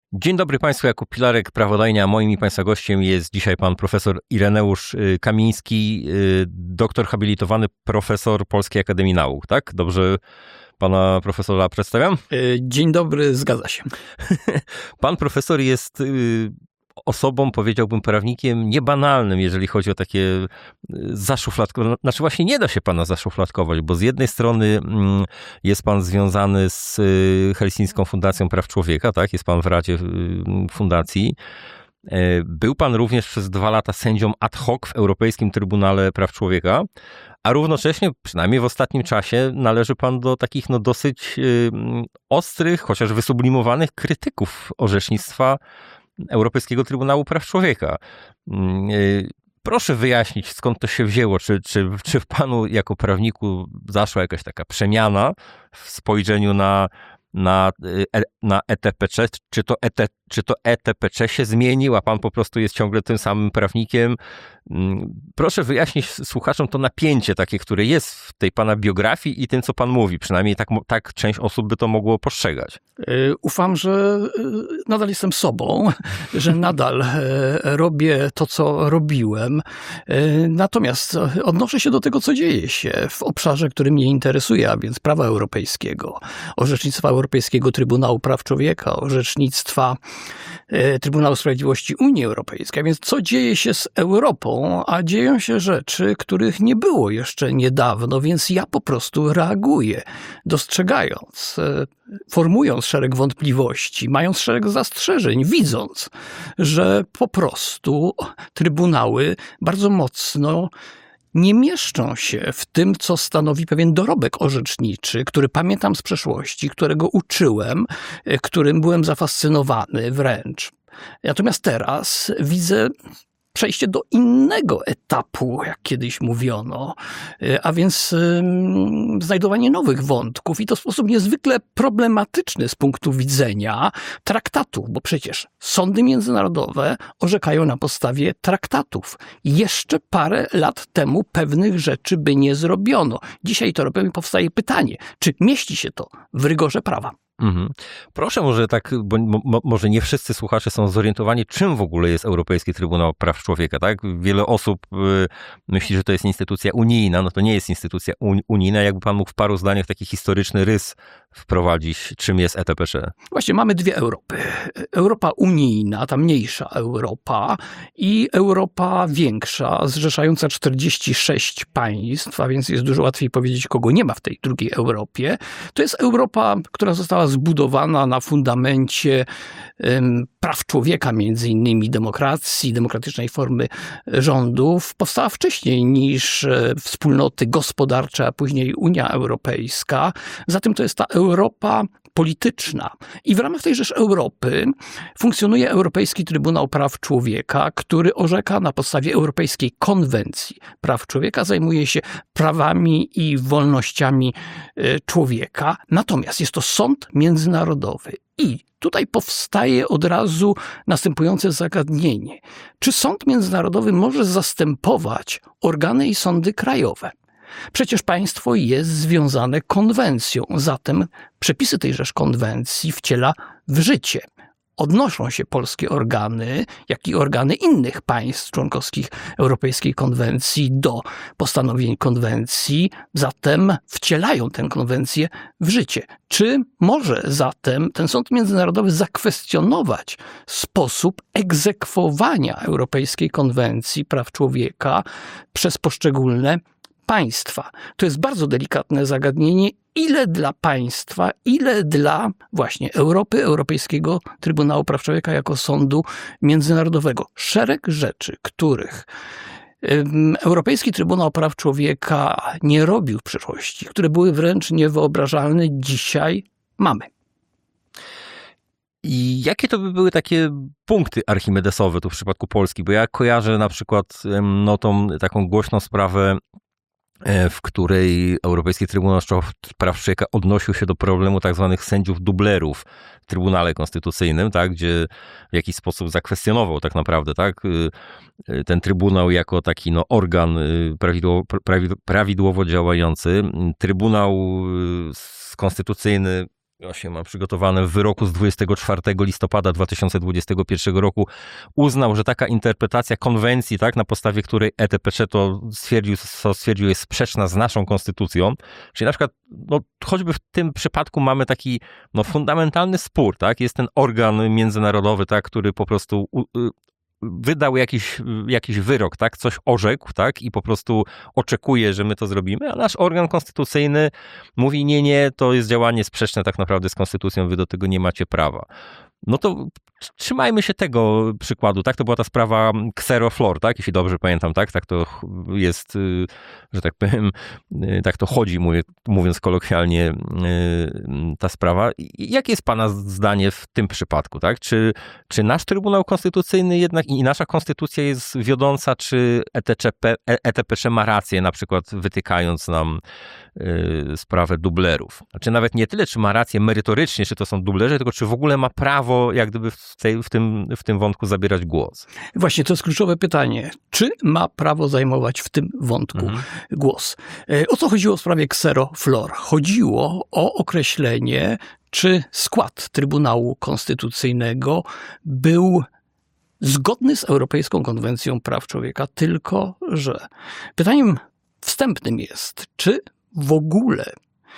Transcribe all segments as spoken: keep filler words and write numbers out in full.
Dzień dobry Państwu, Jakub Pilarek, Prawodajnia. Moim i Państwa gościem jest dzisiaj pan profesor Ireneusz Kamiński, doktor habilitowany, profesor Polskiej Akademii Nauk, tak? Dobrze pana profesora przedstawiam? Dzień dobry, zgadza się. Pan profesor jest osobą, powiedziałbym, prawnikiem niebanalnym, jeżeli chodzi o takie zaszufladkowanie. Znaczy właśnie nie da się pana zaszufladkować, bo z jednej strony jest pan związany z Helsińską Fundacją Praw Człowieka, tak? Jest pan w Radzie Fundacji. Był pan również przez dwa lata sędzią ad hoc w Europejskim Trybunale Praw Człowieka, a równocześnie, przynajmniej w ostatnim czasie, należy pan do takich no dosyć ostrych, chociaż wysublimowanych krytyków orzecznictwa Europejskiego Trybunału Praw Człowieka. Proszę wyjaśnić, skąd to się wzięło, czy, czy, czy w panu jako prawniku zaszła jakaś taka przemiana w spojrzeniu na, na, na E T P C, czy to, E T, czy to E T P C się zmienił, a pan po prostu jest ciągle tym samym prawnikiem. Proszę wyjaśnić słuchaczom to napięcie takie, które jest w tej pana biografii i tym, co pan mówi. Przynajmniej tak, tak część osób by to mogło postrzegać. Ufam, że nadal jestem sobą, że nadal robię to, co robiłem. Natomiast odnoszę się do tego, co dzieje się w obszarze, który mnie interesuje, a więc prawa europejskiego, orzecznictwa Europejskiego Trybunału Praw Człowieka, orzecznictwa Trybunału Sprawiedliwości Unii Europejskiej. A więc co dzieje się z Europą, a dzieją się rzeczy, których nie było jeszcze niedawno, więc ja po prostu reaguję, dostrzegając, formując szereg wątpliwości, mając szereg zastrzeżeń, widząc, że po prostu trybunały bardzo mocno nie mieszczą się w tym, co stanowi pewien dorobek orzeczniczy, który pamiętam z przeszłości, którego uczyłem, którym byłem zafascynowany wręcz. Natomiast teraz widzę przejście do innego etapu, jak kiedyś mówiono, a więc znajdowanie nowych wątków i to w sposób niezwykle problematyczny z punktu widzenia traktatów, bo przecież sądy międzynarodowe orzekają na podstawie traktatów. Jeszcze parę lat temu pewnych rzeczy by nie zrobiono. Dzisiaj to robią i powstaje pytanie, czy mieści się to w rygorze prawa? Mhm. Proszę może tak, bo mo, może nie wszyscy słuchacze są zorientowani, czym w ogóle jest Europejski Trybunał Praw Człowieka, tak? Wiele osób y, myśli, że to jest instytucja unijna, no to nie jest instytucja un, unijna. Jakby pan mógł w paru zdaniach taki historyczny rys wprowadzić, czym jest E T P C? Właśnie, mamy dwie Europy. Europa unijna, ta mniejsza Europa i Europa większa, zrzeszająca czterdzieści sześć państw, a więc jest dużo łatwiej powiedzieć, kogo nie ma w tej drugiej Europie. To jest Europa, która została zbudowana na fundamencie um, praw człowieka, między innymi demokracji, demokratycznej formy rządów. Powstała wcześniej niż wspólnoty gospodarcze, a później Unia Europejska. Zatem to jest ta Europa polityczna. I w ramach tejże Europy funkcjonuje Europejski Trybunał Praw Człowieka, który orzeka na podstawie Europejskiej Konwencji Praw Człowieka, zajmuje się prawami i wolnościami człowieka. Natomiast jest to sąd międzynarodowy. I tutaj powstaje od razu następujące zagadnienie. Czy sąd międzynarodowy może zastępować organy i sądy krajowe? Przecież państwo jest związane konwencją, zatem przepisy tejżeż konwencji wciela w życie. Odnoszą się polskie organy, jak i organy innych państw członkowskich Europejskiej Konwencji do postanowień konwencji, zatem wcielają tę konwencję w życie. Czy może zatem ten sąd międzynarodowy zakwestionować sposób egzekwowania Europejskiej Konwencji Praw Człowieka przez poszczególne państwa? To jest bardzo delikatne zagadnienie, ile dla państwa, ile dla właśnie Europy, Europejskiego Trybunału Praw Człowieka jako sądu międzynarodowego. Szereg rzeczy, których Europejski Trybunał Praw Człowieka nie robił w przeszłości, które były wręcz niewyobrażalne, dzisiaj mamy. I jakie to by były takie punkty archimedesowe tu w przypadku Polski? Bo ja kojarzę na przykład no, tą taką głośną sprawę, w której Europejski Trybunał Praw Człowieka odnosił się do problemu tak zwanych sędziów dublerów w Trybunale Konstytucyjnym, tak, gdzie w jakiś sposób zakwestionował tak naprawdę, tak, ten Trybunał jako taki no, organ prawidłowo, prawidłowo działający. Trybunał Konstytucyjny Właśnie mam przygotowane w wyroku z dwudziestego czwartego listopada dwa tysiące dwudziestego pierwszego roku uznał, że taka interpretacja konwencji, tak, na podstawie której E T P C to stwierdził, co stwierdził, jest sprzeczna z naszą konstytucją. Czyli na przykład, no, choćby w tym przypadku mamy taki, no, fundamentalny spór, tak, jest ten organ międzynarodowy, tak, który po prostu u, wydał jakiś, jakiś wyrok, tak, coś orzekł, tak, i po prostu oczekuje, że my to zrobimy, a nasz organ konstytucyjny mówi, nie, nie, to jest działanie sprzeczne tak naprawdę z konstytucją, wy do tego nie macie prawa. No to trzymajmy się tego przykładu, tak? To była ta sprawa Xeroflor, tak? Jeśli dobrze pamiętam, tak? Tak to jest, że tak powiem, tak to chodzi, mówiąc kolokwialnie, ta sprawa. Jakie jest pana zdanie w tym przypadku, tak? Czy, czy nasz Trybunał Konstytucyjny jednak i nasza konstytucja jest wiodąca, czy E T P C ma rację, na przykład wytykając nam sprawę dublerów? Czy nawet nie tyle, czy ma rację merytorycznie, czy to są dublerzy, tylko czy w ogóle ma prawo jak gdyby w, tej, w, tym, w tym wątku zabierać głos? Właśnie, to jest kluczowe pytanie. Czy ma prawo zajmować w tym wątku mhm. głos? O co chodziło w sprawie Xeroflor? Chodziło o określenie, czy skład Trybunału Konstytucyjnego był zgodny z Europejską Konwencją Praw Człowieka, tylko że pytaniem wstępnym jest, czy w ogóle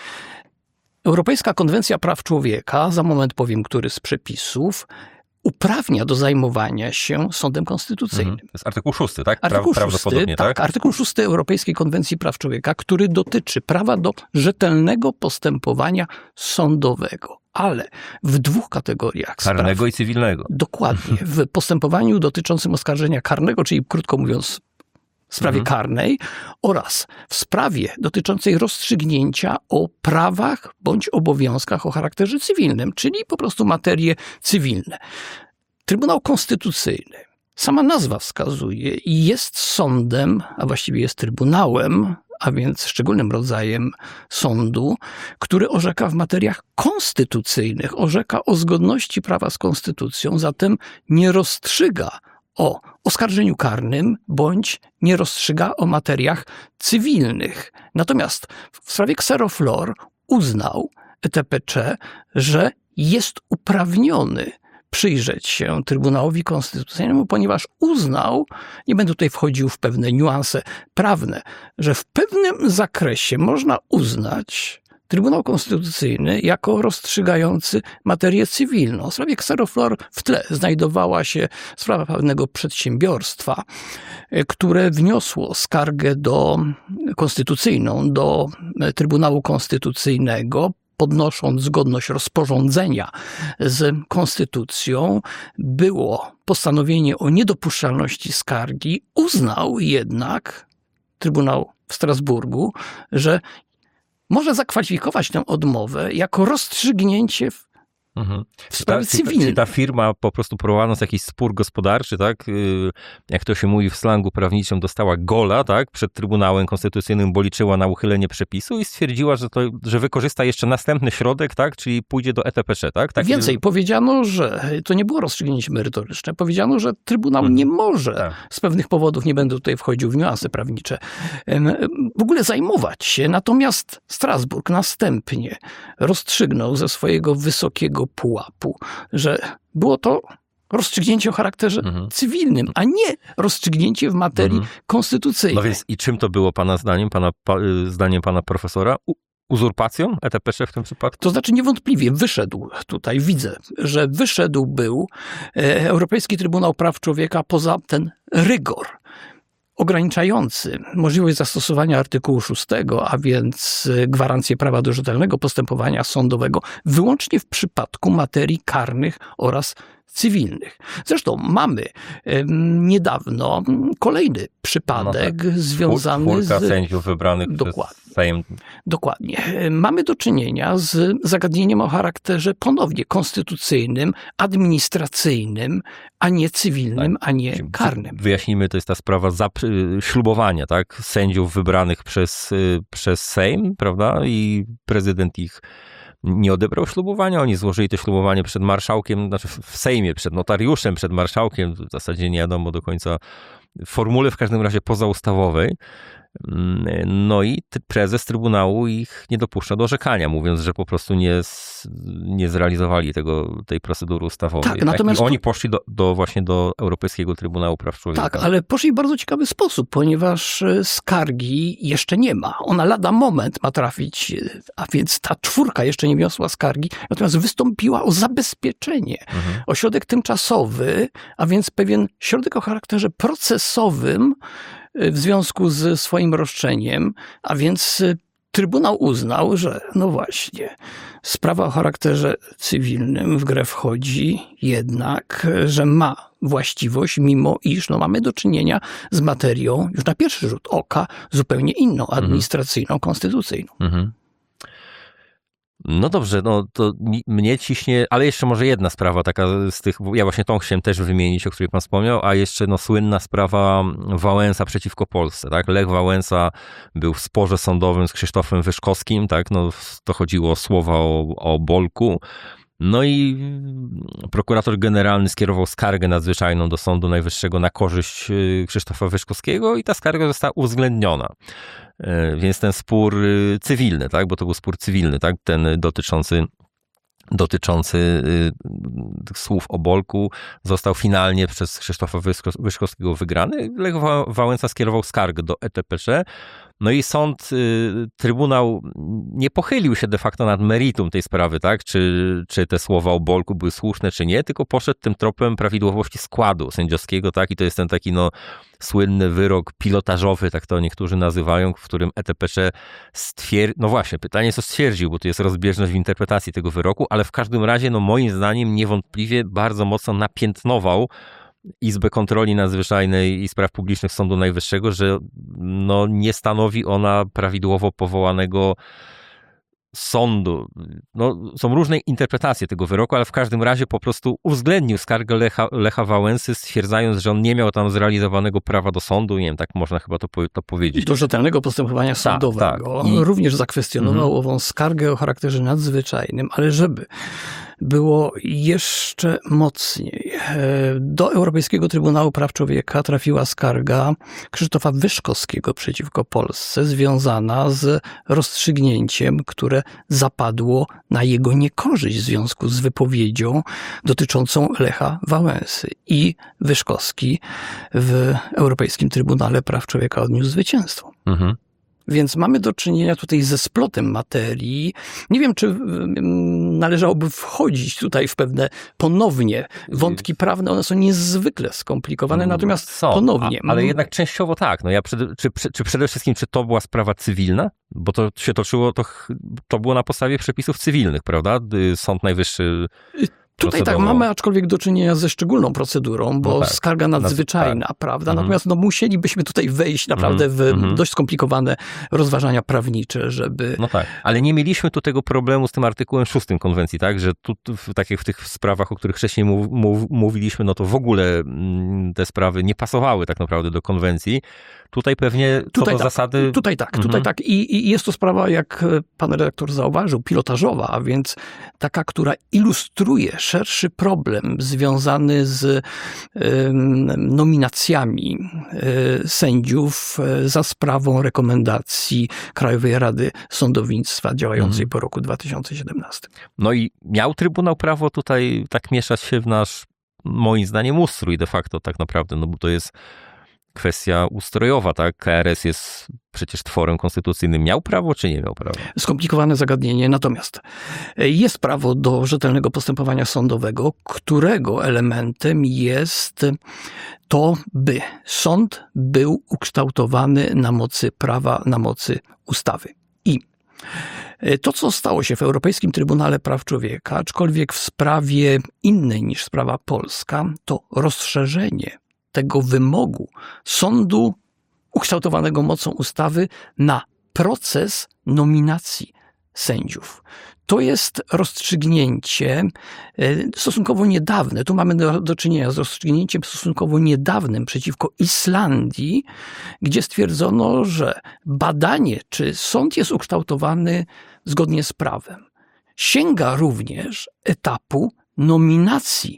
Europejska Konwencja Praw Człowieka, za moment powiem, który z przepisów, uprawnia do zajmowania się sądem konstytucyjnym. Mhm. To jest artykuł szósty, tak? Artykuł szósty, tak, tak? Artykuł szósty Europejskiej Konwencji Praw Człowieka, który dotyczy prawa do rzetelnego postępowania sądowego. Ale w dwóch kategoriach karnego spraw, i cywilnego. Dokładnie. W postępowaniu dotyczącym oskarżenia karnego, czyli krótko mówiąc w sprawie mhm. karnej, oraz w sprawie dotyczącej rozstrzygnięcia o prawach bądź obowiązkach o charakterze cywilnym, czyli po prostu materie cywilne. Trybunał Konstytucyjny, sama nazwa wskazuje, jest sądem, a właściwie jest trybunałem, a więc szczególnym rodzajem sądu, który orzeka w materiach konstytucyjnych, orzeka o zgodności prawa z konstytucją, zatem nie rozstrzyga o oskarżeniu karnym, bądź nie rozstrzyga o materiach cywilnych. Natomiast w sprawie Xeroflor uznał E T P C, że jest uprawniony przyjrzeć się Trybunałowi Konstytucyjnemu, ponieważ uznał, nie będę tutaj wchodził w pewne niuanse prawne, że w pewnym zakresie można uznać Trybunał Konstytucyjny jako rozstrzygający materię cywilną. W sprawie Xeroflor w tle znajdowała się sprawa pewnego przedsiębiorstwa, które wniosło skargę do, konstytucyjną do Trybunału Konstytucyjnego, podnosząc zgodność rozporządzenia z konstytucją. Było postanowienie o niedopuszczalności skargi. Uznał jednak Trybunał w Strasburgu, że może zakwalifikować tę odmowę jako rozstrzygnięcie w, mhm. w sprawie cywilnej. Czyli ta firma po prostu prowadząc jakiś spór gospodarczy, tak, jak to się mówi w slangu prawniczym, dostała gola, tak, przed Trybunałem Konstytucyjnym, bo liczyła na uchylenie przepisu i stwierdziła, że, to, że wykorzysta jeszcze następny środek, tak, czyli pójdzie do E T P C, tak? tak? Więcej, powiedziano, że to nie było rozstrzygnięcie merytoryczne. Powiedziano, że Trybunał hmm. nie może, tak. z pewnych powodów, nie będę tutaj wchodził w niuanse prawnicze, w ogóle zajmować się. Natomiast Strasburg następnie rozstrzygnął ze swojego wysokiego pułapu, że było to rozstrzygnięcie o charakterze mhm. cywilnym, a nie rozstrzygnięcie w materii mhm. konstytucyjnej. No więc i czym to było pana zdaniem, pana, pa, zdaniem pana profesora? U, uzurpacją E T P C w tym przypadku? To znaczy niewątpliwie wyszedł tutaj, widzę, że wyszedł był Europejski Trybunał Praw Człowieka poza ten rygor ograniczający możliwość zastosowania artykułu szóstego, a więc gwarancję prawa do rzetelnego postępowania sądowego wyłącznie w przypadku materii karnych oraz cywilnych. Zresztą mamy e, niedawno kolejny przypadek no tak. związany Czwórka z... sędziów wybranych Dokładnie. przez Sejm. Dokładnie. Mamy do czynienia z zagadnieniem o charakterze ponownie konstytucyjnym, administracyjnym, a nie cywilnym, tak. a nie karnym. Wyjaśnijmy, to jest ta sprawa ślubowania, tak? Sędziów wybranych przez, przez Sejm, prawda? I prezydent ich nie odebrał ślubowania, oni złożyli to ślubowanie przed marszałkiem, znaczy w Sejmie, przed notariuszem, przed marszałkiem, w zasadzie nie wiadomo do końca formule, w każdym razie pozaustawowej. No i prezes Trybunału ich nie dopuszcza do orzekania, mówiąc, że po prostu nie, nie zrealizowali tego, tej procedury ustawowej. Tak, tak? Natomiast I oni poszli do, do właśnie do Europejskiego Trybunału Praw Człowieka. Tak, ale poszli w bardzo ciekawy sposób, ponieważ skargi jeszcze nie ma. Ona lada moment ma trafić, a więc ta czwórka jeszcze nie wniosła skargi, natomiast wystąpiła o zabezpieczenie, mhm. o środek tymczasowy, a więc pewien środek o charakterze procesowym w związku z swoim roszczeniem, a więc Trybunał uznał, że no właśnie, sprawa o charakterze cywilnym w grę wchodzi, jednak, że ma właściwość, mimo iż no, mamy do czynienia z materią, już na pierwszy rzut oka, zupełnie inną, administracyjną, mhm. konstytucyjną. Mhm. No dobrze, no to mi, mnie ciśnie, ale jeszcze może jedna sprawa taka z tych, ja właśnie tą chciałem też wymienić, o której pan wspomniał, a jeszcze no słynna sprawa Wałęsa przeciwko Polsce, tak? Lech Wałęsa był w sporze sądowym z Krzysztofem Wyszkowskim, tak? No to chodziło o słowa o, o Bolku. No i prokurator generalny skierował skargę nadzwyczajną do Sądu Najwyższego na korzyść Krzysztofa Wyszkowskiego i ta skarga została uwzględniona. Więc ten spór cywilny, tak, bo to był spór cywilny, tak, ten dotyczący dotyczący tych słów o Bolku został finalnie przez Krzysztofa Wyszkowskiego wygrany. Lech Wałęsa skierował skargę do E T P C. No i sąd, Trybunał nie pochylił się de facto nad meritum tej sprawy, tak? Czy, czy te słowa o Bolku były słuszne, czy nie, tylko poszedł tym tropem prawidłowości składu sędziowskiego, tak? I to jest ten taki, no, słynny wyrok pilotażowy, tak to niektórzy nazywają, w którym E T P C stwierdził, no właśnie, pytanie co stwierdził, bo tu jest rozbieżność w interpretacji tego wyroku, ale w każdym razie, no moim zdaniem niewątpliwie bardzo mocno napiętnował Izbę Kontroli Nadzwyczajnej i Spraw Publicznych Sądu Najwyższego, że no, nie stanowi ona prawidłowo powołanego sądu. No, są różne interpretacje tego wyroku, ale w każdym razie po prostu uwzględnił skargę Lecha, Lecha Wałęsy, stwierdzając, że on nie miał tam zrealizowanego prawa do sądu. Nie wiem, tak można chyba to, to powiedzieć. Do rzetelnego postępowania sądowego. Tak, tak. I... Również zakwestionował mhm. ową skargę o charakterze nadzwyczajnym, ale żeby było jeszcze mocniej. Do Europejskiego Trybunału Praw Człowieka trafiła skarga Krzysztofa Wyszkowskiego przeciwko Polsce, związana z rozstrzygnięciem, które zapadło na jego niekorzyść w związku z wypowiedzią dotyczącą Lecha Wałęsy. I Wyszkowski w Europejskim Trybunale Praw Człowieka odniósł zwycięstwo. Mhm. Więc mamy do czynienia tutaj ze splotem materii. Nie wiem, czy należałoby wchodzić tutaj w pewne ponownie wątki prawne. One są niezwykle skomplikowane, natomiast są, ponownie. A, ale jednak częściowo tak. No ja przed, czy, czy przede wszystkim, czy to była sprawa cywilna? Bo to się toczyło, to, to było na podstawie przepisów cywilnych, prawda? Sąd Najwyższy... Tutaj tak mamy, aczkolwiek do czynienia ze szczególną procedurą, bo no tak, skarga nadzwyczajna, tak. prawda? Mhm. Natomiast no, musielibyśmy tutaj wejść naprawdę w mhm. dość skomplikowane rozważania prawnicze, żeby... No tak, ale nie mieliśmy tu tego problemu z tym artykułem szóstym konwencji, tak? Że tu, w, tak jak w tych sprawach, o których wcześniej mów, mów, mówiliśmy, no to w ogóle te sprawy nie pasowały tak naprawdę do konwencji. Tutaj pewnie co tutaj do tak, zasady... Tutaj tak, mhm. tutaj tak. I, I jest to sprawa, jak pan redaktor zauważył, pilotażowa, a więc taka, która ilustruje szerszy problem związany z y, nominacjami y, sędziów y, za sprawą rekomendacji Krajowej Rady Sądownictwa działającej mhm. po roku dwa tysiące siedemnastym. No i miał Trybunał prawo tutaj tak mieszać się w nasz, moim zdaniem, ustrój de facto tak naprawdę, no bo to jest kwestia ustrojowa, tak? K R S jest przecież tworem konstytucyjnym. Miał prawo, czy nie miał prawa? Skomplikowane zagadnienie. Natomiast jest prawo do rzetelnego postępowania sądowego, którego elementem jest to, by sąd był ukształtowany na mocy prawa, na mocy ustawy. I to, co stało się w Europejskim Trybunale Praw Człowieka, aczkolwiek w sprawie innej niż sprawa polska, to rozszerzenie tego wymogu sądu ukształtowanego mocą ustawy na proces nominacji sędziów. To jest rozstrzygnięcie stosunkowo niedawne. Tu mamy do, do czynienia z rozstrzygnięciem stosunkowo niedawnym przeciwko Islandii, gdzie stwierdzono, że badanie, czy sąd jest ukształtowany zgodnie z prawem, sięga również etapu nominacji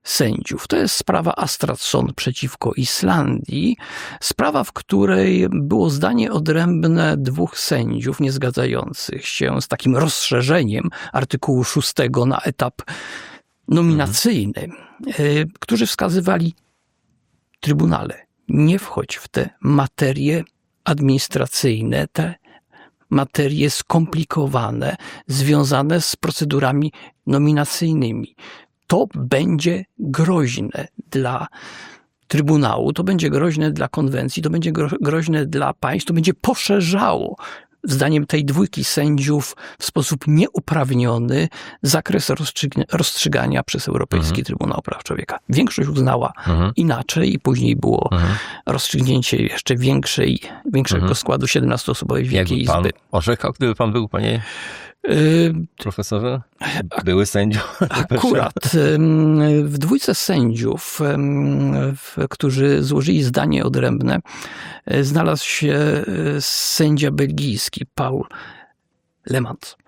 sędziów. To jest sprawa Astrason przeciwko Islandii. Sprawa, w której było zdanie odrębne dwóch sędziów nie zgadzających się z takim rozszerzeniem artykułu szóstego na etap nominacyjny, mhm. którzy wskazywali: Trybunale, nie wchodź w te materie administracyjne, te materie skomplikowane, związane z procedurami nominacyjnymi. To będzie groźne dla Trybunału, to będzie groźne dla konwencji, to będzie groźne dla państw, to będzie poszerzało, zdaniem tej dwójki sędziów, w sposób nieuprawniony zakres rozstrzygania przez Europejski mhm. Trybunał Praw Człowieka. Większość uznała mhm. inaczej i później było mhm. rozstrzygnięcie jeszcze większej, większego mhm. składu siedemnastoosobowej Wielkiej Jakby pan Izby. orzekał, gdyby pan był, panie profesorze? Były sędzią? Akurat w dwójce sędziów, którzy złożyli zdanie odrębne, znalazł się sędzia belgijski Paul Lemans.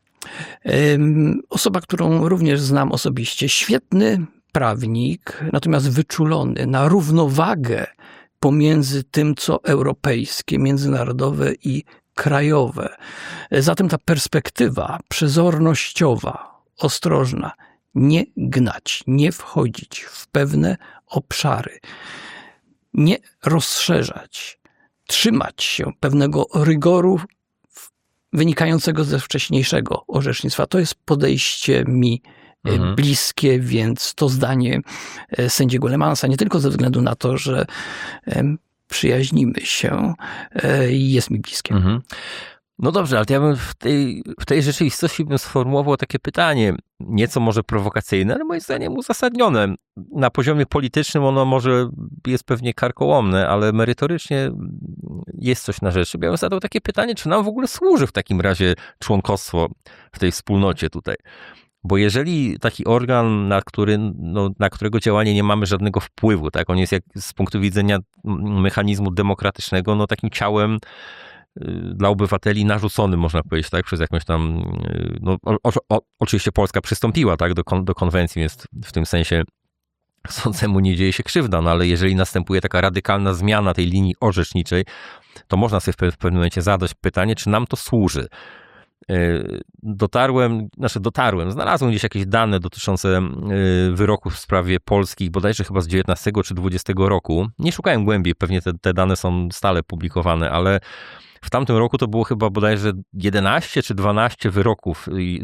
Osoba, którą również znam osobiście. Świetny prawnik, natomiast wyczulony na równowagę pomiędzy tym, co europejskie, międzynarodowe i krajowe. Zatem ta perspektywa przezornościowa, ostrożna, nie gnać, nie wchodzić w pewne obszary, nie rozszerzać, trzymać się pewnego rygoru wynikającego ze wcześniejszego orzecznictwa. To jest podejście mi mhm. bliskie, więc to zdanie sędziego Lemansa, nie tylko ze względu na to, że przyjaźnimy się, jest mi bliskie. Mhm. No dobrze, ale ja bym w tej, w tej rzeczywistości bym sformułował takie pytanie, nieco może prowokacyjne, ale moim zdaniem uzasadnione. Na poziomie politycznym ono może jest pewnie karkołomne, ale merytorycznie jest coś na rzeczy. Ja bym zadał takie pytanie, czy nam w ogóle służy w takim razie członkostwo w tej wspólnocie tutaj? Bo jeżeli taki organ, na, który, no, na którego działanie nie mamy żadnego wpływu, tak, on jest jak z punktu widzenia mechanizmu demokratycznego, no takim ciałem dla obywateli narzuconym, można powiedzieć, tak, przez jakąś tam, no o, o, oczywiście Polska przystąpiła, tak, do, kon, do konwencji, więc w tym sensie sądnemu nie dzieje się krzywda, no ale jeżeli następuje taka radykalna zmiana tej linii orzeczniczej, to można sobie w pewnym momencie zadać pytanie, czy nam to służy. Dotarłem, znaczy dotarłem, znalazłem gdzieś jakieś dane dotyczące wyroków w sprawie polskich, bodajże chyba z dziewiętnastego czy dwudziestego roku. Nie szukałem głębiej, pewnie te, te dane są stale publikowane, ale w tamtym roku to było chyba bodajże jedenaście czy dwanaście wyroków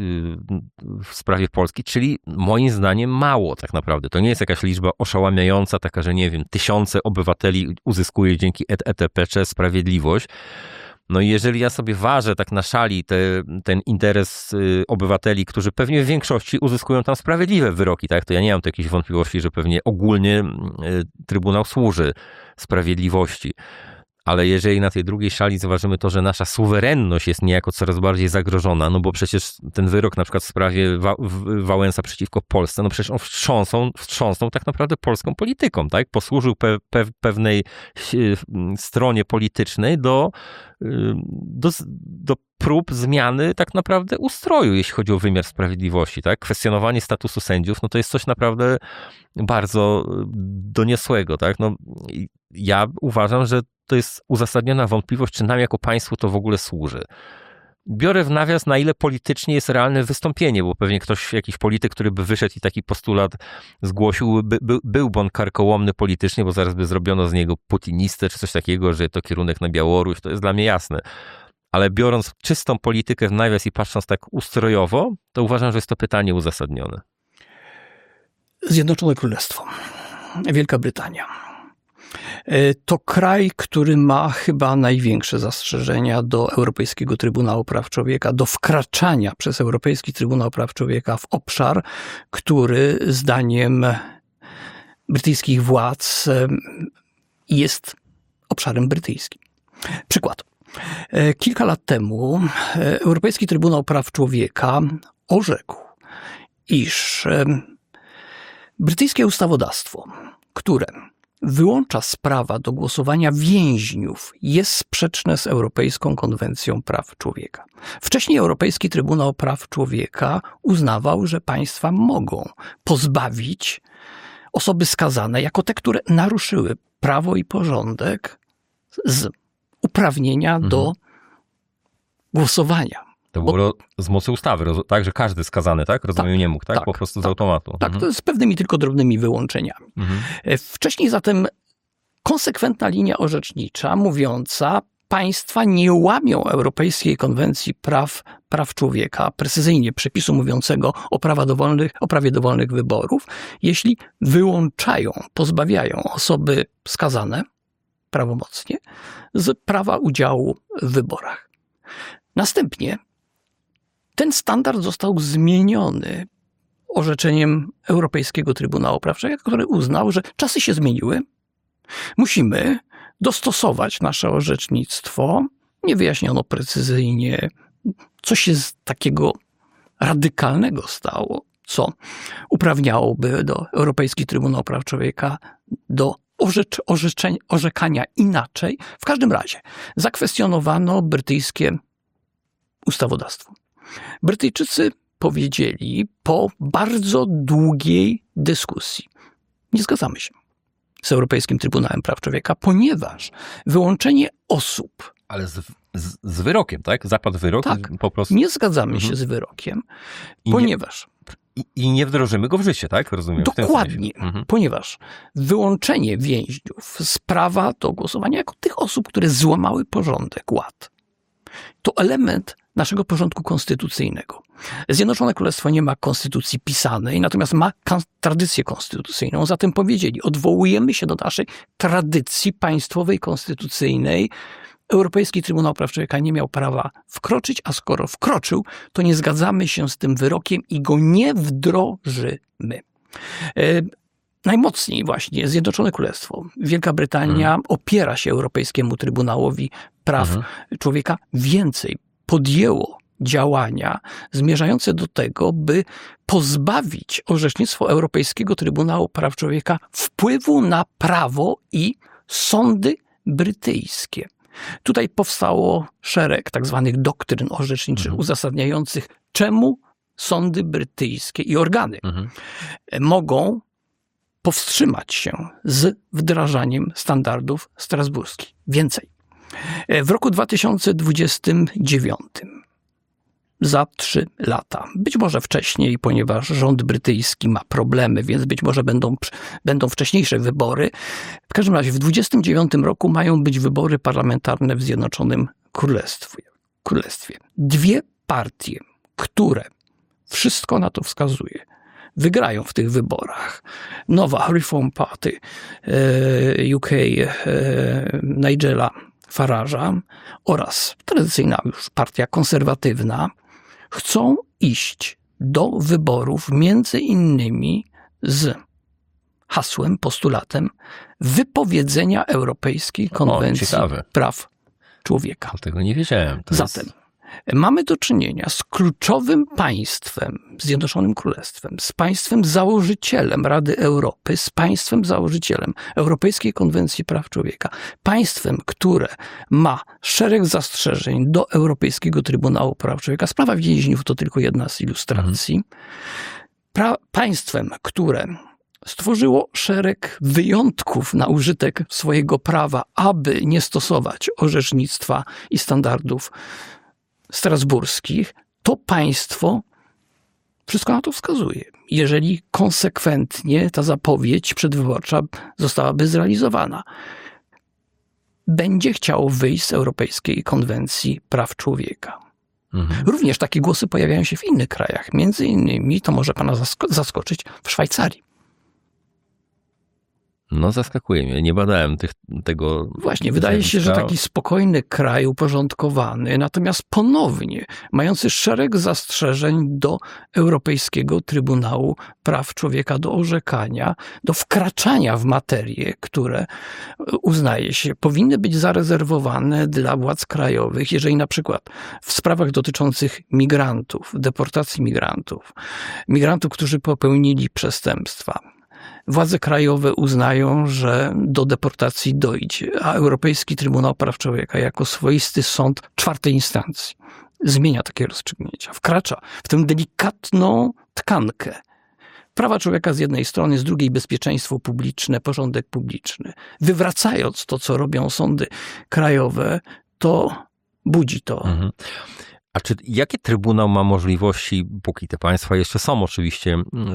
w sprawie Polski, czyli moim zdaniem mało tak naprawdę. To nie jest jakaś liczba oszałamiająca, taka, że nie wiem, tysiące obywateli uzyskuje dzięki et te pe cze sprawiedliwość. No i jeżeli ja sobie ważę tak na szali te, ten interes obywateli, którzy pewnie w większości uzyskują tam sprawiedliwe wyroki, tak, to ja nie mam takiej wątpliwości, że pewnie ogólnie Trybunał służy sprawiedliwości. Ale jeżeli na tej drugiej szali zauważymy to, że nasza suwerenność jest niejako coraz bardziej zagrożona, no bo przecież ten wyrok na przykład w sprawie Wa- Wałęsa przeciwko Polsce, no przecież on wstrząsnął, wstrząsnął tak naprawdę polską polityką, tak? Posłużył pe- pe- pewnej stronie politycznej do, do, do prób zmiany tak naprawdę ustroju, jeśli chodzi o wymiar sprawiedliwości, tak? Kwestionowanie statusu sędziów, no to jest coś naprawdę bardzo doniosłego, tak? No, ja uważam, że to jest uzasadniona wątpliwość, czy nam jako państwu to w ogóle służy. Biorę w nawias, na ile politycznie jest realne wystąpienie, bo pewnie ktoś, jakiś polityk, który by wyszedł i taki postulat zgłosił, by, by, byłby on karkołomny politycznie, bo zaraz by zrobiono z niego putinistę, czy coś takiego, że to kierunek na Białoruś, to jest dla mnie jasne. Ale biorąc czystą politykę w nawias i patrząc tak ustrojowo, to uważam, że jest to pytanie uzasadnione. Zjednoczone Królestwo, Wielka Brytania. To kraj, który ma chyba największe zastrzeżenia do Europejskiego Trybunału Praw Człowieka, do wkraczania przez Europejski Trybunał Praw Człowieka w obszar, który zdaniem brytyjskich władz jest obszarem brytyjskim. Przykład. Kilka lat temu Europejski Trybunał Praw Człowieka orzekł, iż brytyjskie ustawodawstwo, które wyłącza z prawa do głosowania więźniów, jest sprzeczne z Europejską Konwencją Praw Człowieka. Wcześniej Europejski Trybunał Praw Człowieka uznawał, że państwa mogą pozbawić osoby skazane jako te, które naruszyły prawo i porządek z uprawnienia mhm. do głosowania. To było Bo, z mocy ustawy, tak? Że każdy skazany, tak? Rozumiem, tak, nie mógł, tak? tak po prostu tak, z automatu. Tak, mhm. to z pewnymi tylko drobnymi wyłączeniami. Mhm. Wcześniej zatem konsekwentna linia orzecznicza mówiąca, państwa nie łamią Europejskiej Konwencji Praw, Praw Człowieka, precyzyjnie przepisu mówiącego o, prawa dowolnych, o prawie dowolnych wyborów, jeśli wyłączają, pozbawiają osoby skazane prawomocnie z prawa udziału w wyborach. Następnie ten standard został zmieniony orzeczeniem Europejskiego Trybunału Praw Człowieka, który uznał, że czasy się zmieniły. Musimy dostosować nasze orzecznictwo. Nie wyjaśniono precyzyjnie, co się z takiego radykalnego stało, co uprawniałoby do Europejski Trybunał Praw Człowieka do orzecz, orzeczeń, orzekania inaczej. W każdym razie zakwestionowano brytyjskie ustawodawstwo. Brytyjczycy powiedzieli po bardzo długiej dyskusji: nie zgadzamy się z Europejskim Trybunałem Praw Człowieka, ponieważ wyłączenie osób... Ale z, z, z wyrokiem, tak? Zapadł wyrok? Tak, po prostu... nie zgadzamy mhm. się z wyrokiem, I ponieważ... Nie, i, I nie wdrożymy go w życie, tak? Rozumiem. Dokładnie, mhm. ponieważ wyłączenie więźniów z prawa do głosowania jako tych osób, które złamały porządek, ład, to element naszego porządku konstytucyjnego. Zjednoczone Królestwo nie ma konstytucji pisanej, natomiast ma tradycję konstytucyjną. Zatem powiedzieli, odwołujemy się do naszej tradycji państwowej, konstytucyjnej. Europejski Trybunał Praw Człowieka nie miał prawa wkroczyć, a skoro wkroczył, to nie zgadzamy się z tym wyrokiem i go nie wdrożymy. E, najmocniej właśnie Zjednoczone Królestwo, Wielka Brytania mhm. opiera się Europejskiemu Trybunałowi Praw mhm. Człowieka. Więcej, podjęło działania zmierzające do tego, by pozbawić orzecznictwo Europejskiego Trybunału Praw Człowieka wpływu na prawo i sądy brytyjskie. Tutaj powstało szereg tak zwanych doktryn orzeczniczych mhm. uzasadniających, czemu sądy brytyjskie i organy mhm. mogą powstrzymać się z wdrażaniem standardów strasburskich. Więcej. W roku dwa tysiące dwudziestym dziewiątym, za trzy lata, być może wcześniej, ponieważ rząd brytyjski ma problemy, więc być może będą, będą wcześniejsze wybory. W każdym razie w dwudziestym dziewiątym roku mają być wybory parlamentarne w Zjednoczonym Królestwie. Królestwie. Dwie partie, które, wszystko na to wskazuje, wygrają w tych wyborach. Nowa Reform Party U K Nigela Farage'a oraz tradycyjna już partia konserwatywna chcą iść do wyborów między innymi z hasłem, postulatem wypowiedzenia Europejskiej Konwencji o, Praw Człowieka. O, tego nie wiedziałem. To Zatem jest... mamy do czynienia z kluczowym państwem, Zjednoczonym Królestwem, z państwem założycielem Rady Europy, z państwem założycielem Europejskiej Konwencji Praw Człowieka, państwem, które ma szereg zastrzeżeń do Europejskiego Trybunału Praw Człowieka. Sprawa więźniów to tylko jedna z ilustracji. Pra- państwem, które stworzyło szereg wyjątków na użytek swojego prawa, aby nie stosować orzecznictwa i standardów strasburskich, to państwo, wszystko na to wskazuje, jeżeli konsekwentnie ta zapowiedź przedwyborcza zostałaby zrealizowana, będzie chciało wyjść z Europejskiej Konwencji Praw Człowieka. Mhm. Również takie głosy pojawiają się w innych krajach. Między innymi, to może pana zasko- zaskoczyć, w Szwajcarii. No zaskakuje mnie, nie badałem tych, tego... Właśnie, wydaje się, że taki spokojny kraj, uporządkowany, natomiast ponownie mający szereg zastrzeżeń do Europejskiego Trybunału Praw Człowieka, do orzekania, do wkraczania w materie, które uznaje się powinny być zarezerwowane dla władz krajowych, jeżeli na przykład w sprawach dotyczących migrantów, deportacji migrantów, migrantów, którzy popełnili przestępstwa, władze krajowe uznają, że do deportacji dojdzie, a Europejski Trybunał Praw Człowieka jako swoisty sąd czwartej instancji zmienia takie rozstrzygnięcia, wkracza w tę delikatną tkankę prawa człowieka z jednej strony, z drugiej bezpieczeństwo publiczne, porządek publiczny. Wywracając to, co robią sądy krajowe, to budzi to. Mhm. A czy jakie Trybunał ma możliwości, póki te państwa jeszcze są oczywiście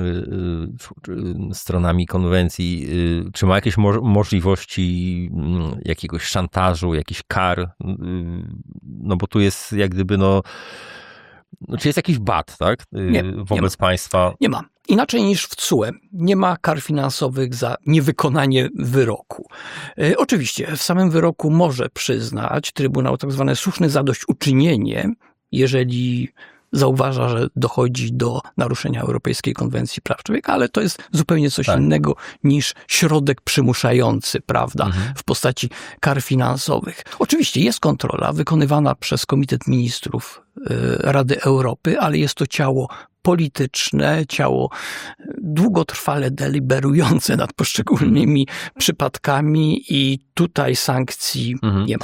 yy, yy, stronami konwencji, yy, czy ma jakieś mo- możliwości yy, jakiegoś szantażu, jakichś kar? Yy, no bo tu jest jak gdyby, no, no czy jest jakiś bat, tak? Yy, nie, wobec nie państwa? Nie ma. Inaczej niż w C U E. Nie ma kar finansowych za niewykonanie wyroku. Yy, oczywiście w samym wyroku może przyznać Trybunał tak zwane słuszne zadośćuczynienie, jeżeli zauważa, że dochodzi do naruszenia Europejskiej Konwencji Praw Człowieka, ale to jest zupełnie coś tak. innego niż środek przymuszający, prawda, mhm. w postaci kar finansowych. Oczywiście jest kontrola wykonywana przez Komitet Ministrów Rady Europy, ale jest to ciało polityczne, ciało długotrwale deliberujące nad poszczególnymi przypadkami i tutaj sankcji mhm. nie ma.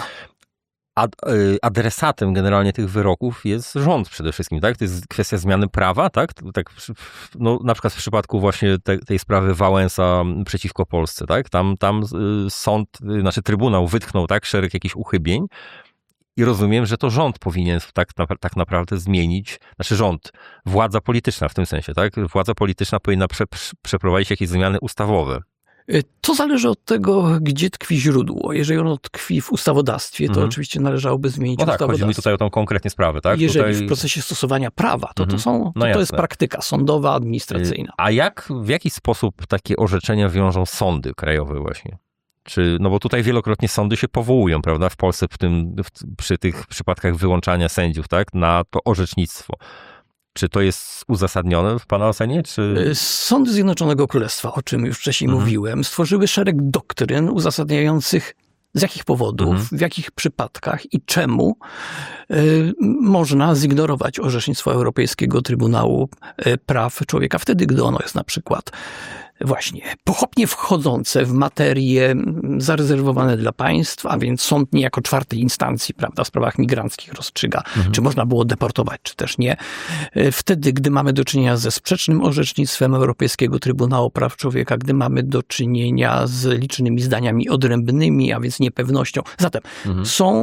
Adresatem generalnie tych wyroków jest rząd przede wszystkim, tak? To jest kwestia zmiany prawa, tak? tak no, na przykład w przypadku właśnie te, tej sprawy Wałęsa przeciwko Polsce, tak? Tam, tam sąd, znaczy Trybunał wytknął, tak? Szereg jakichś uchybień i rozumiem, że to rząd powinien tak, tak naprawdę zmienić, znaczy rząd, władza polityczna w tym sensie, tak? Władza polityczna powinna prze, przeprowadzić jakieś zmiany ustawowe. To zależy od tego, gdzie tkwi źródło. Jeżeli ono tkwi w ustawodawstwie, to mhm. oczywiście należałoby zmienić no tak, ustawodawstwo. Chodzi mi tutaj o tą konkretnie sprawę, tak? Jeżeli tutaj... w procesie stosowania prawa, to, mhm. to, są, to, no to jest praktyka sądowa, administracyjna. A jak, w jaki sposób takie orzeczenia wiążą sądy krajowe właśnie? Czy, no bo tutaj wielokrotnie sądy się powołują, prawda, w Polsce w tym, w, przy tych przypadkach wyłączania sędziów, tak, na to orzecznictwo. Czy to jest uzasadnione w pana ocenie? Czy... Sądy Zjednoczonego Królestwa, o czym już wcześniej mhm. mówiłem, stworzyły szereg doktryn uzasadniających, z jakich powodów, mhm. w jakich przypadkach i czemu y, można zignorować orzecznictwo Europejskiego Trybunału Praw Człowieka, wtedy, gdy ono jest na przykład właśnie pochopnie wchodzące w materie zarezerwowane dla państw, a więc sąd niejako czwartej instancji, prawda, w sprawach migranckich rozstrzyga, mhm. czy można było deportować, czy też nie. Wtedy, gdy mamy do czynienia ze sprzecznym orzecznictwem Europejskiego Trybunału Praw Człowieka, gdy mamy do czynienia z licznymi zdaniami odrębnymi, a więc niepewnością. Zatem mhm. są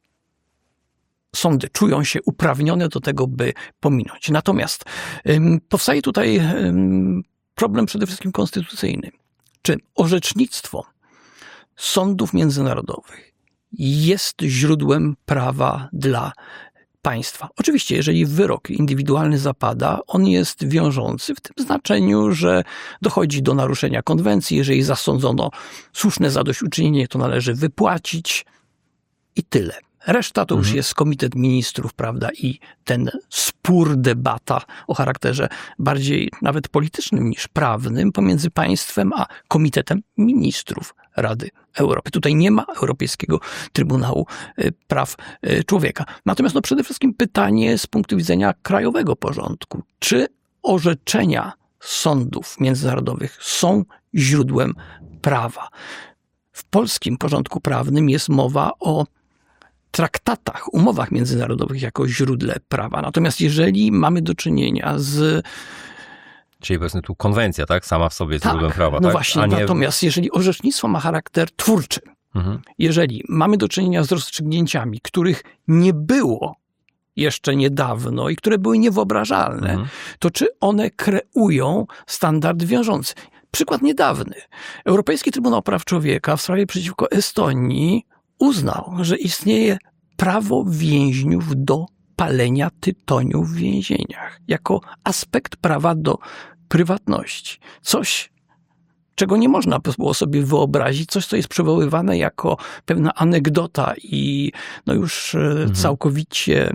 sądy czują się uprawnione do tego, by pominąć. Natomiast ym, powstaje tutaj ym, problem przede wszystkim konstytucyjny. Czy orzecznictwo sądów międzynarodowych jest źródłem prawa dla państwa? Oczywiście, jeżeli wyrok indywidualny zapada, on jest wiążący w tym znaczeniu, że dochodzi do naruszenia konwencji. Jeżeli zasądzono słuszne zadośćuczynienie, to należy wypłacić i tyle. Reszta to już mhm. jest Komitet Ministrów, prawda, i ten spór, debata o charakterze bardziej nawet politycznym niż prawnym pomiędzy państwem a Komitetem Ministrów Rady Europy. Tutaj nie ma Europejskiego Trybunału Praw Człowieka. Natomiast no przede wszystkim pytanie z punktu widzenia krajowego porządku. Czy orzeczenia sądów międzynarodowych są źródłem prawa? W polskim porządku prawnym jest mowa o traktatach, umowach międzynarodowych jako źródle prawa. Natomiast jeżeli mamy do czynienia z... Czyli powiedzmy tu konwencja, tak? Sama w sobie jest tak, źródłem prawa, no tak? właśnie, A nie... natomiast jeżeli orzecznictwo ma charakter twórczy, mhm. jeżeli mamy do czynienia z rozstrzygnięciami, których nie było jeszcze niedawno i które były niewyobrażalne, mhm. to czy one kreują standard wiążący? Przykład niedawny. Europejski Trybunał Praw Człowieka w sprawie przeciwko Estonii uznał, że istnieje prawo więźniów do palenia tytoniu w więzieniach jako aspekt prawa do prywatności. Coś, czego nie można było sobie wyobrazić, coś, co jest przywoływane jako pewna anegdota i no już mhm. całkowicie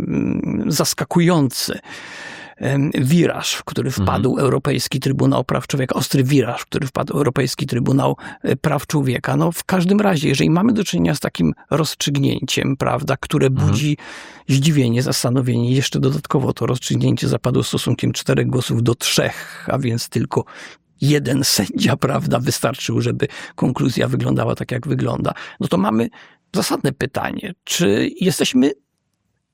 zaskakujący wiraż, w który wpadł mhm. Europejski Trybunał Praw Człowieka, ostry wiraż, w który wpadł Europejski Trybunał Praw Człowieka. No w każdym razie, jeżeli mamy do czynienia z takim rozstrzygnięciem, prawda, które budzi mhm. zdziwienie, zastanowienie, jeszcze dodatkowo to rozstrzygnięcie zapadło stosunkiem czterech głosów do trzech, a więc tylko jeden sędzia, prawda, wystarczył, żeby konkluzja wyglądała tak, jak wygląda. No to mamy zasadne pytanie, czy jesteśmy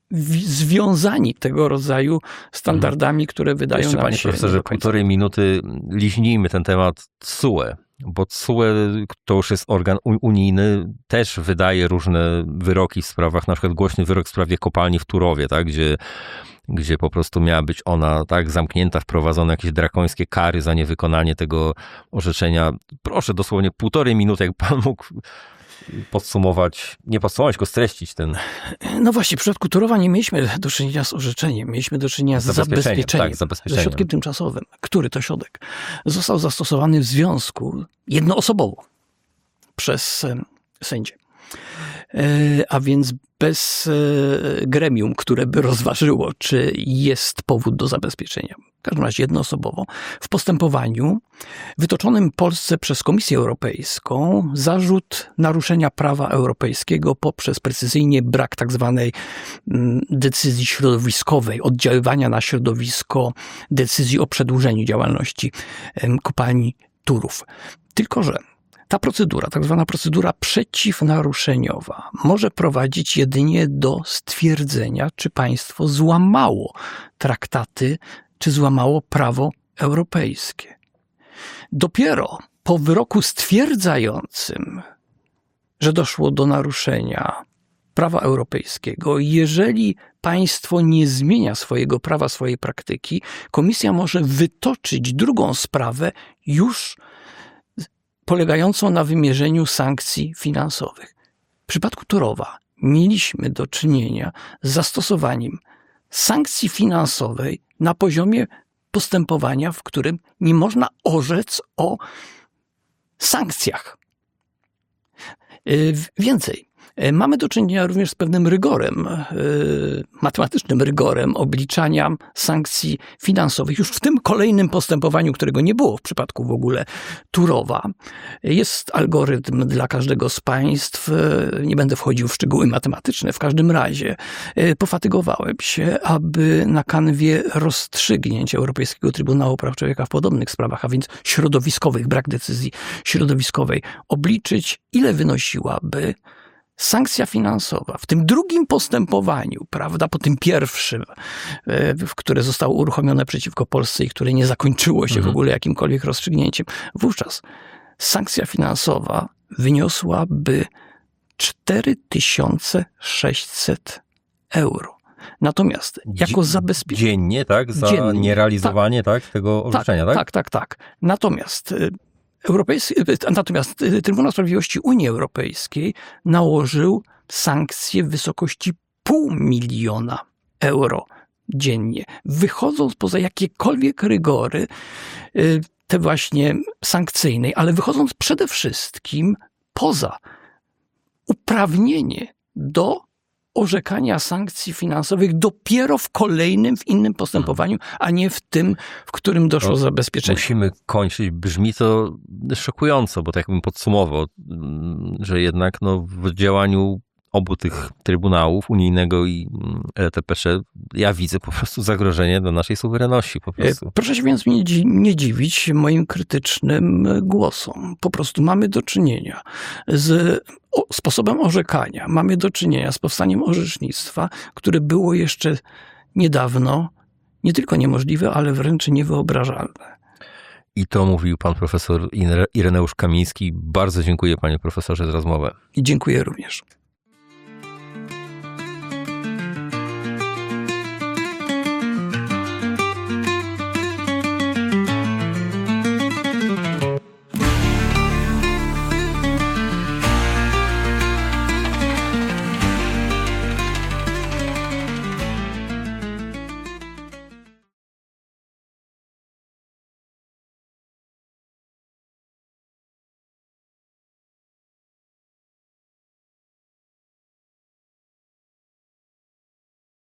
związani tego rodzaju standardami, które wydają Jeszcze, nam panie się... profesorze, półtorej minuty liźnijmy ten temat T S U E, bo T S U E to już jest organ unijny, też wydaje różne wyroki w sprawach, na przykład głośny wyrok w sprawie kopalni w Turowie, tak, gdzie, gdzie po prostu miała być ona tak zamknięta, wprowadzone jakieś drakońskie kary za niewykonanie tego orzeczenia. Proszę dosłownie półtorej minuty, jak pan mógł podsumować, nie podsumować, tylko streścić ten... No właśnie, w przypadku Turowa nie mieliśmy do czynienia z orzeczeniem, mieliśmy do czynienia z zabezpieczeniem, zabezpieczeniem, tak, zabezpieczeniem. ze środkiem tymczasowym. Który to środek został zastosowany w związku jednoosobowo przez sędzię. A więc bez gremium, które by rozważyło, czy jest powód do zabezpieczenia. W każdym razie jednoosobowo. W postępowaniu wytoczonym Polsce przez Komisję Europejską zarzut naruszenia prawa europejskiego poprzez precyzyjnie brak tak zwanej decyzji środowiskowej, oddziaływania na środowisko, decyzji o przedłużeniu działalności kopalni Turów. Tylko że ta procedura, tak zwana procedura przeciwnaruszeniowa, może prowadzić jedynie do stwierdzenia, czy państwo złamało traktaty, czy złamało prawo europejskie. Dopiero po wyroku stwierdzającym, że doszło do naruszenia prawa europejskiego, jeżeli państwo nie zmienia swojego prawa, swojej praktyki, komisja może wytoczyć drugą sprawę już polegającą na wymierzeniu sankcji finansowych. W przypadku Turowa mieliśmy do czynienia z zastosowaniem sankcji finansowej na poziomie postępowania, w którym nie można orzec o sankcjach. Więcej. Mamy do czynienia również z pewnym rygorem, matematycznym rygorem obliczania sankcji finansowych. Już w tym kolejnym postępowaniu, którego nie było w przypadku w ogóle Turowa, jest algorytm dla każdego z państw. Nie będę wchodził w szczegóły matematyczne. W każdym razie pofatygowałem się, aby na kanwie rozstrzygnięć Europejskiego Trybunału Praw Człowieka w podobnych sprawach, a więc środowiskowych, brak decyzji środowiskowej, obliczyć, ile wynosiłaby sankcja finansowa w tym drugim postępowaniu, prawda, po tym pierwszym, które zostało uruchomione przeciwko Polsce i które nie zakończyło się mhm. w ogóle jakimkolwiek rozstrzygnięciem. Wówczas sankcja finansowa wyniosłaby cztery tysiące sześćset euro. Natomiast jako zabezpieczenie... Dziennie, tak? Za dziennie, nierealizowanie tak, tak tego orzeczenia, tak? Tak, tak, tak. Natomiast... Europejski, natomiast Trybunał Sprawiedliwości Unii Europejskiej nałożył sankcje w wysokości pół miliona euro dziennie, wychodząc poza jakiekolwiek rygory te właśnie sankcyjnej, ale wychodząc przede wszystkim poza uprawnienie do orzekania sankcji finansowych dopiero w kolejnym, w innym postępowaniu, a nie w tym, w którym doszło do zabezpieczenia. Musimy kończyć. Brzmi to szokująco, bo tak bym podsumował, że jednak no, w działaniu obu tych trybunałów, unijnego i L T P S, ja widzę po prostu zagrożenie dla naszej suwerenności. Po prostu. Proszę się więc nie, nie dziwić moim krytycznym głosom. Po prostu mamy do czynienia z o, sposobem orzekania. Mamy do czynienia z powstaniem orzecznictwa, które było jeszcze niedawno nie tylko niemożliwe, ale wręcz niewyobrażalne. I to mówił pan profesor Ireneusz Kamiński. Bardzo dziękuję, panie profesorze, za rozmowę. I dziękuję również.